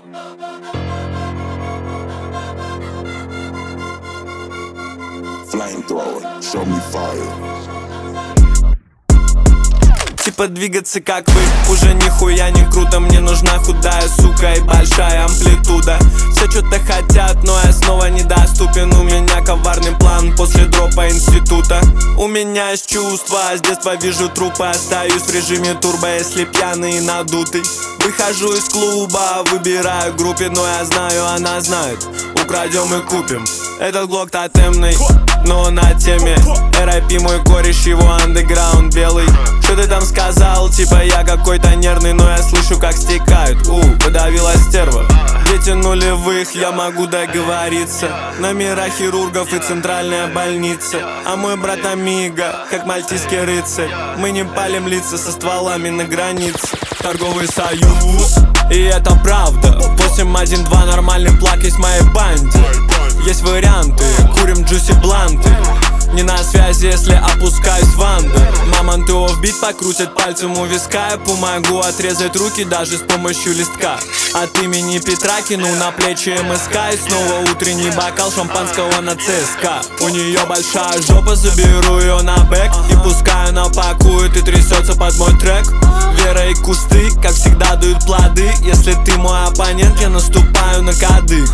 Flamethrower, show me fire. Типа двигаться как вы, уже нихуя не круто. Мне нужна худая сука и большая амплитуда. Все что-то хотят, но я снова недоступен. У меня коварный план после дропа института. У меня есть чувства, с детства вижу трупы. Остаюсь в режиме турбо, если пьяный и надутый. Выхожу из клуба, выбираю группе, но я знаю, она знает. Украдем и купим. Этот глок тотемный, но на теме. R.I.P. мой кореш, его андеграунд белый. Что ты там сказал? Типа я какой-то нервный, но я слышу, как стекают. Подавила стерва. Дети нулевых, я могу договориться. Номера хирургов и центральная больница. А мой брат Амиго, как мальтийский рыцарь. Мы не палим лица со стволами на границе. Торговый союз, и это правда. 8-1-2 нормальный плак есть в моей банде. Есть варианты, курим джуси бланты. Не на связи, если опускаюсь в андер. Мамонты офбит покрутят пальцем у виска. Я помогу отрезать руки даже с помощью листка. От имени Петра кинул на плечи МСК. И снова утренний бокал шампанского на ЦСКА. У нее большая жопа, заберу ее на бэк. И пускай она пакует и трясется под мой трек. Вера и кусты, как всегда, дают плоды. Если ты мой оппонент, я наступаю на кадык.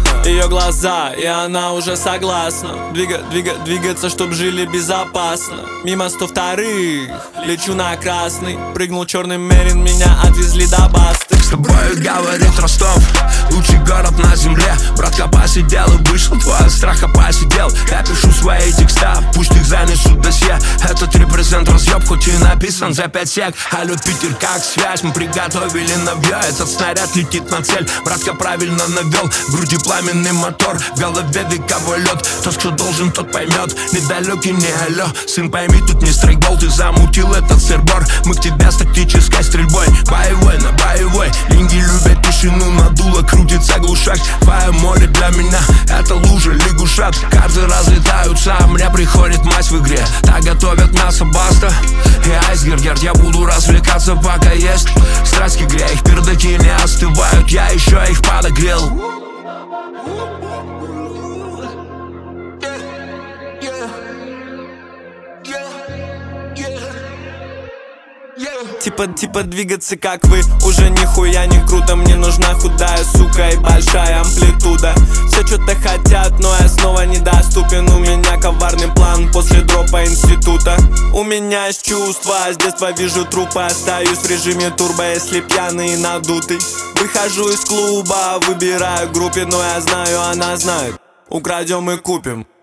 Ее глаза, и она уже согласна. Двигаться, чтоб жили безопасно. Мимо 102-х, лечу на красный. Прыгнул черный Мерин, меня отвезли до Басты. С тобой говорит Ростов, лучший город на земле. Братка посидел и вышел, твой страха посидел. Я пишу свои текста, пусть их занесут досье. Этот репрезент разъеб, хоть и написан за 5 сек. Алло, Питер, как связь, мы приготовили навье. Этот снаряд летит на цель, братка правильно навел. В груди пламенный мотор, в голове вековой лед. Тот, кто должен, тот поймет, недалекий, не алло. Сын, пойми, тут не стрейкбол, ты замутил этот сырбор. Мы к тебе с тактической стрельбой, боевой на боевой. Деньги любят тишину, надуло крутится глушак. Твое море для меня, это лужа, лягушат. Карты разлетаются, а мне приходит мать в игре. Так готовят мясо Баста и Айсбергер. Я буду развлекаться, пока есть страсть к игре. Их пердаки не остывают, я еще их подогрел. Типа двигаться как вы, уже нихуя не круто. Мне нужна худая сука и большая амплитуда. Все что-то хотят, но я снова недоступен. У меня коварный план после дропа института. У меня есть чувства, с детства вижу трупы. Остаюсь в режиме турбо, если пьяный и надутый. Выхожу из клуба, выбираю группе, но я знаю, она знает. Украдем и купим.